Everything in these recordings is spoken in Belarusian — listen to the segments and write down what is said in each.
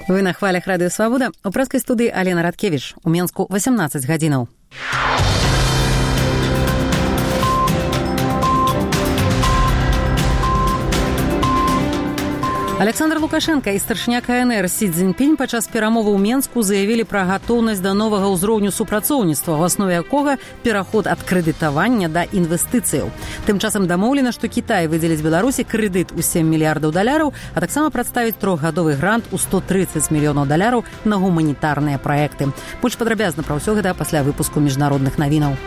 Вы на хвалях Радыё Свабода. У прэскай студыі Алена Радкевіч. У Менску 18 гадзінаў. Александр Лукашенко і старшыня КНР Сі Цзіньпінь падчас перамовы ў Менску заявілі пра гатоўнасць да новага ўзроўню супрацоўніцтва, у аснове якога пераход ад крэдытавання да інвестыцыяў. Тым часам дамоўлена, што Кітай выдзеліць Беларусі крэдыт у $7 мільярдаў, а таксама прадставіць трохгадовы грант у $130 мільёнаў на гуманітарныя праекты. Больш падрабязна пра ўсё гэта пасля выпуску міжнародных навінаў.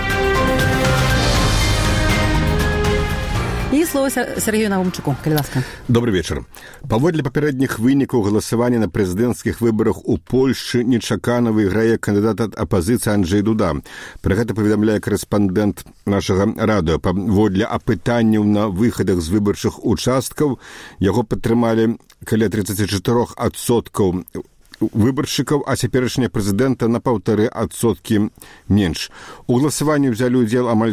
І слово Сергею Навумчуку. Калі ласка. Добрый вечар. Паводле папярэдніх вынікаў галасавання на прэзідэнцкіх выбарах у Польшчы нечакана выйграе кандыдат ад апазіцыі Анджэй Дуда. Пра гэта паведамляе корэспандэнт нашага радыё. Паводле апытанняў на выхадах з выбарчых участкаў яго падтрымалі каля 34% выбаршчыкаў, а цяперашняя прэзідэнта на 1,5% менш. У галасаванні ўзялі ўдзел амаль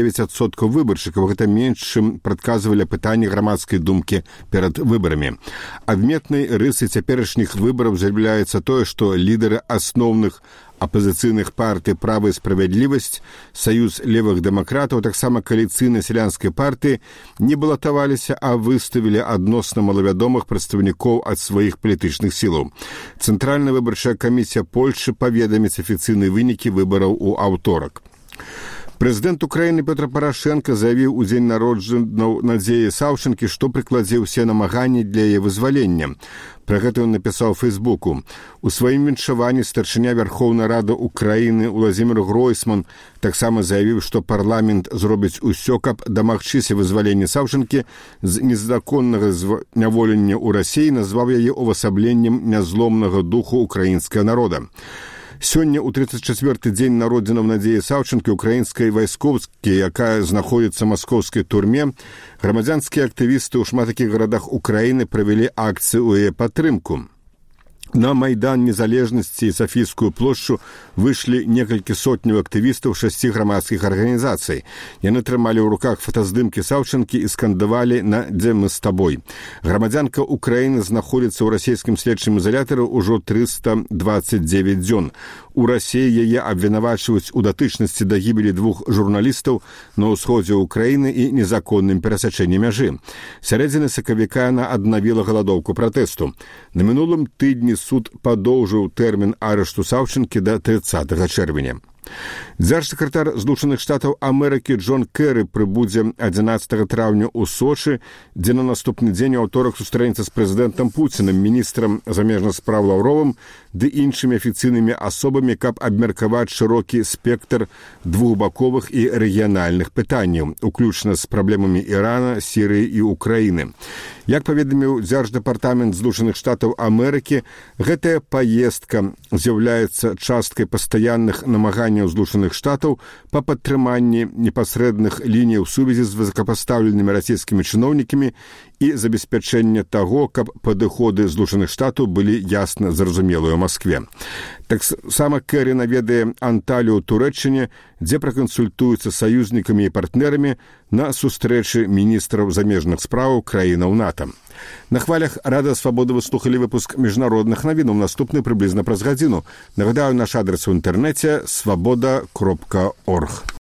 49% выбаршчыкаў. Гэта менш, чым прадказвалі апытанні грамадскай думкі перад выбарамі. Адметнай рысай цяперашніх выбараў з'яўляецца тое, што лідары асноўных апазіцыйных партый «Права і справядлівасць», «Саюз левых дэмакратаў», таксама кааліцыйнай сялянскай партыі не балатаваліся, а выставілі адносна малавядомых прадстаўнікоў ад сваіх палітычных сілаў. Цэнтральная выбарчая камісія Польшчы паведаміць афіцыйныя вынікі выбараў у аўторак. Прэзідэнт Украіны Петр Парашенко заявіў у дзень народжанняў Надзеі Саўчанкі, што прыкладзе ўсе намаганні для яе вызвалення. Пра гэта ён напісаў у Фейсбуку. У сваім віншаванні старшыня Вярхоўнай Рады Украіны Уладзімір Гройсман таксама заявіў, што парламент зробіць усё, каб дамагчыся вызвалення Саўчанкі з незаконнага зняволення ў Расіі, назваў яе увасабленнем нязломнага духу украінскага народа. Сёння, у 34-й дзень народзінаў Надзеі Саўчанкі, украінскай вайскоўскай, якая знаходзіцца ў маскоўскай турме, грамадзянскія актывісты ў шматлікіх гарадах Украіны правялі акцыю ў яе падтрымку. На Майдан Незалежнасці і Сафійскую плошчу выйшлі некалькі сотняў актывістаў 6 грамадскіх арганізацый. Яны трымалі ў руках фотаздымкі Саўчанкі і скандавалі «На дзе мы з табой». Грамадзянка Украіны знаходзіцца ў расійскім следчым ізалятары ўжо 329 дзён. У Расіі яе абвінавачваюць у датычнасці да гібелі 2 журналістаў на ўсходзе Украіны і незаконным перасячэнні мяжы. Сярэдзіны сакавіка яна аднавіла галадоўку пратэсту. На мінулым тыдні суд падоўжыў тэрмін арышту Саўчанкі да 30 чэрвеня. Дзяржсакратар Злучаных Штатаў Амерыкі Джон Кэры прыбудзе 11 траўня ў Сочы, дзе на наступны дзень у аўторак сустрэнецца з прэзідэнтам Пуцінам, міністрам замежных спраў Лаўровым ды іншымі афіцыйнымі асобамі, каб абмеркаваць шырокі спектр двухбаковых і рэгіянальных пытанняў, уключна з праблемамі Ірана, Сірыі і Украіны. Як паведаміў Дзярждэпартамент Злучаных Штатаў Амерыкі, гэтая паездка з'яўляецца часткай пастаянных намаганняў Злучаных Штатаў па падтрыманні непасрэдных лініяў сувязі з высокапастаўленымі расійскімі чыноўнікамі і забеспячэння таго, каб падыходы Злучаных Штатаў былі ясна зразумелыя ў Маскве. Таксама Кэры наведае Анталію ў Турэччыне, дзе пракансультуюцца з саюзнікамі і партнерамі на сустрэчы міністраў замежных спраў краінаў НАТО. На хвалях Радыё Свабода вы слухалі выпуск міжнародных навінаў, наступны прыблізна праз гадзіну. Нагадаю, наш адрес у інтэрнэце свабода.орг.